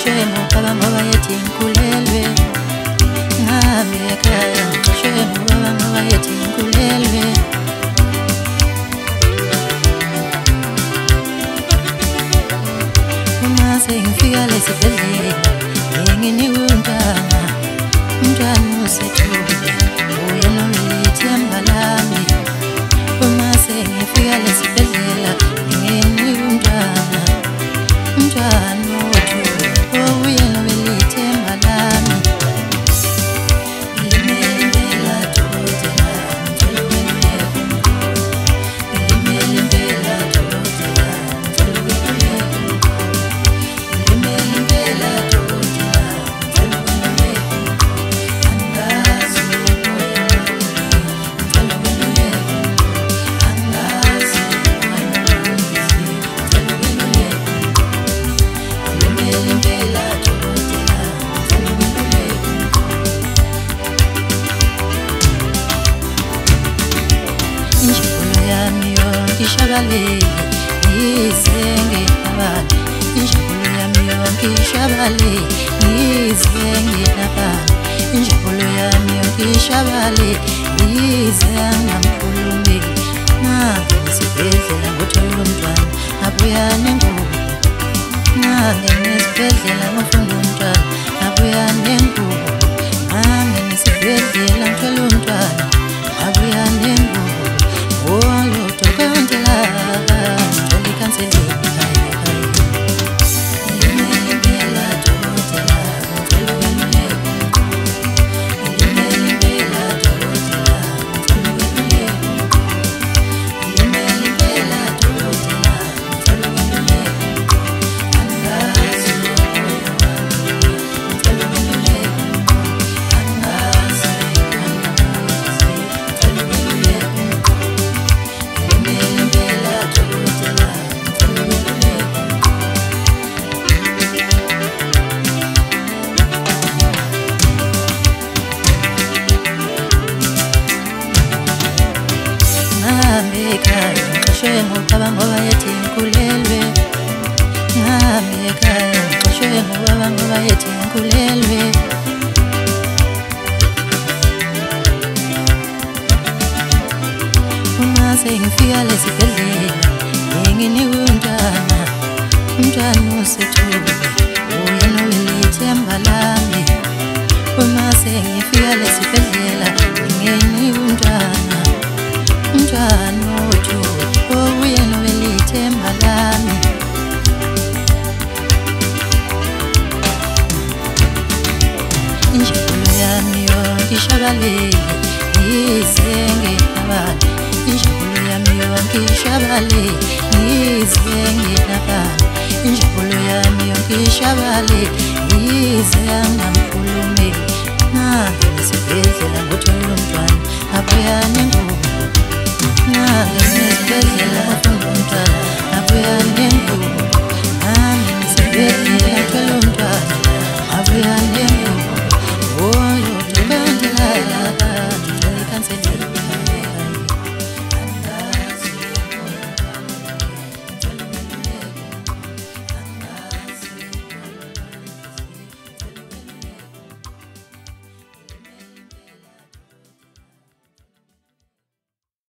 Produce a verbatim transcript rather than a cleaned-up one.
ngishemo baba ngoba yethi ngikhulelwe ngabe ekhaya ngishemo baba ngoba yethi ngikhulelwe uma sengifika lesibhedlela nginikwe umntwana umntwana usethule uye nobelethi embalami uma sengifika lesibhedlela nginikwe umntwana umntwana othule uye nobelethi embalami Shabale, izenge nabani. Injabulo yami yonke ishabale, izenge nabani. Injabulo yami yonke ishabale, izenga mkhulumi. Nange nesibhedlela ngothola umntwana, abuya nengubo. Nange nesibhedlela ngofunda umntwana, abuya nengubo. Nange nesibhedlela ngithola umntwana, abuya nengubo. Oh, you took a ngishemo baba ngoba yethi ngikhulelwe ngabe ekhaya ngishemo baba ngoba yethi ngikhulelwe uma sengifika lesibhedlela nginikwe umntwana umntwana usethule uye nobelethi embalami uma sengifika lesibhedlela nginikwe umntwana umntwana othule uye nobelethi embalami injabulo yami yonke ishabalele izenge nabani injabulo yami yonke ishabalele izenge nabani injabulo yami yonke ishabalele izenga mkhulumi nange nesibhedlela ngothola umntwana abuya nengubo